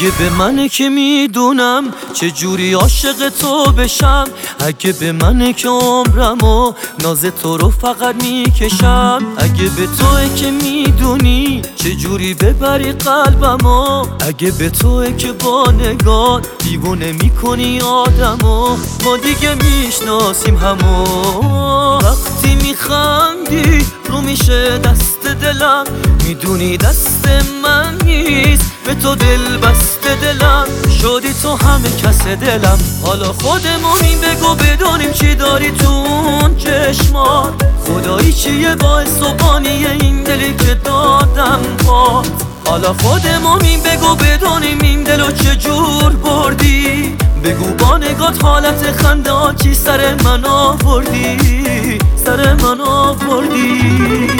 اگه به منه که میدونم چه جوری عاشق تو بشم، اگه به منه که عمرمو ناز تو رو فقط میکشم، اگه به توه که میدونی چه جوری ببری قلبمو، اگه به توه که با نگاه دیوونه میکنی آدمو، ما دیگه میشناسیم همو. وقتی میخندی رو میشه دست دلم، میدونی دست من نیست به تو دل بسته دلم، شدی تو همه کس دلم. حالا خودمونیم بگو بدونیم چی داری تو اون چشمات، خدایی چیه باعث و بانی این دلی که دادم پات. حالا خودمونیم بگو بدونیم این دلو چجور بردی، بگو با نگات حالت خنده ها چی سر من آوردی، سر من آوردی.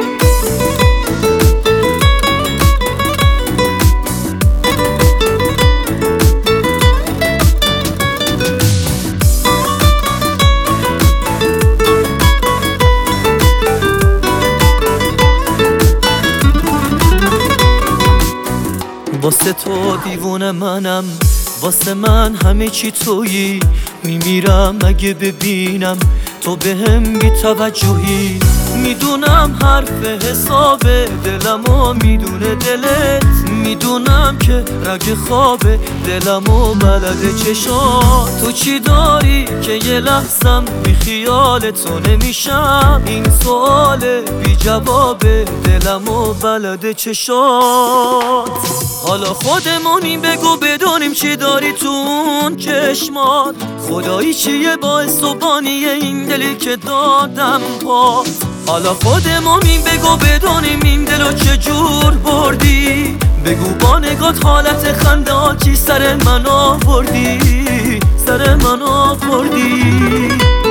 واسه تو دیوونه منم، واسه من همه چی تویی، میمیرم اگه ببینم تو بهم بی توجهی. میدونم حرف حساب دلمو میدونه دلت، میدونم که رگ خواب دلمو بلده چشات، تو چی داری که یه لحظم بی خیال تو نمیشم، این سوال بی جواب دلمو بلده چشات. حالا خودمونیم بگو بدونیم چی داری تو اون چشمات، خدایی چیه باعث و بانی این دلی که دادم پات. حالا خودمونیم بگو بدونیم این دلو چجور بردی، بگو با نگات حالت خنده ها چی سر من آوردی، سر من آوردی.